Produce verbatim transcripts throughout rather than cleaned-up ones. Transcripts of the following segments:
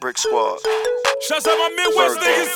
Brick Squad. Shouts out my Midwest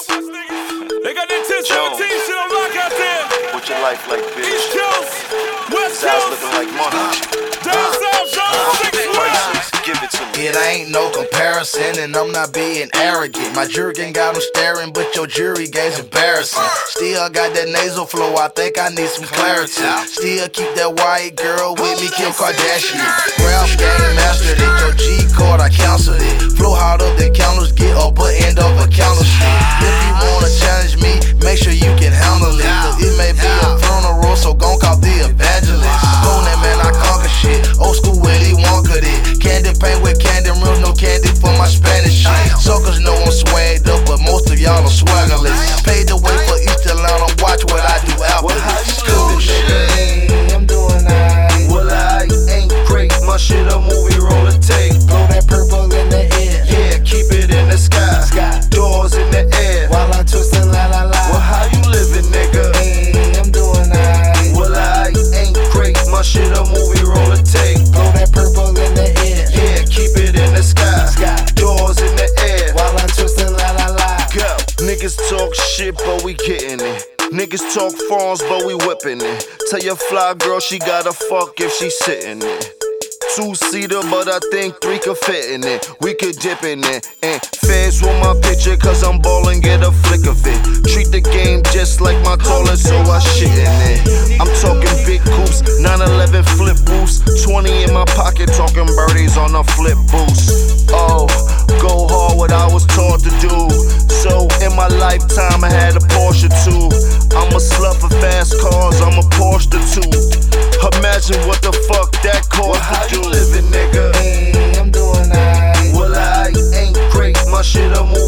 niggas. They got that ten seventeen shit on lock out there. What's your life like, bitch? East Coast, West His eyes Coast, looking like money. down south, down six Prices, give it to me. It ain't no comparison, and I'm not being arrogant. My jerkin got them staring, but your jury game's embarrassing. Still got that nasal flow, I think I need some clarity. Still keep that white girl with me, Kim Kardashian. Rap game mastered it, your G card, I counseled it. Flow hard up, then counters get up, but end up a counter stick. If you wanna challenge me, make sure you can handle it. Cause it may be a funeral, so gon' call the evangelist. On that man, I conquer shit. Old school Willy Wonka it. Candy paint with candy rims, no candy for my Spanish shit. Suckers know I'm swagged up, but most of y'all are swaggerless. Paid the way for East Atlanta, watch what I do after this. Cool shit. I'm doing alright. Well, I ain't great. My shit a movie roller tape. Blow that purple in the air. Yeah, keep it in the sky. Sky. Doors in the air. While I'm twisting la la la. Well, how you living, nigga? Hey, I'm doing alright. Well, I ain't great. My shit a movie roller tape. Blow that purple in the air. Yeah, keep it in the sky. Sky. Doors in the air. While I'm twisting la la la. Go. Niggas talk shit, but we getting it. Niggas talk phones, but we whipping it. Tell your fly girl she gotta fuck if she sitting it. Two-seater, but I think three could fit in it. We could dip in it. And fans want my picture, cause I'm ballin', get a flick of it. Treat the game just like my toilet, so I shit in it. I'm talking big coops, nine eleven flip boost. twenty in my pocket, talking birdies on a flip boost. Oh, go hard, what I was taught to do. So in my lifetime, I had a Porsche too. I'm a slut for fast cars, I'm a Porsche too. Imagine what the fuck that cost to do. Living, nigga. Hey, I'm doing alright. Well, I ain't great. My shit a movie